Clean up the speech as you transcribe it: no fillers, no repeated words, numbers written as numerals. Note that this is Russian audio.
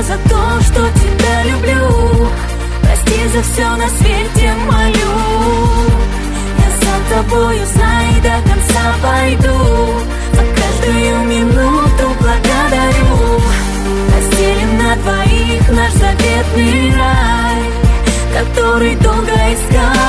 тебя за то, что тебя люблю. Прости за все на свете, молю. Я за тобою, знай, до конца пойду. За каждую минуту благодарю. Разделим на двоих наш заветный рай, который долго искал.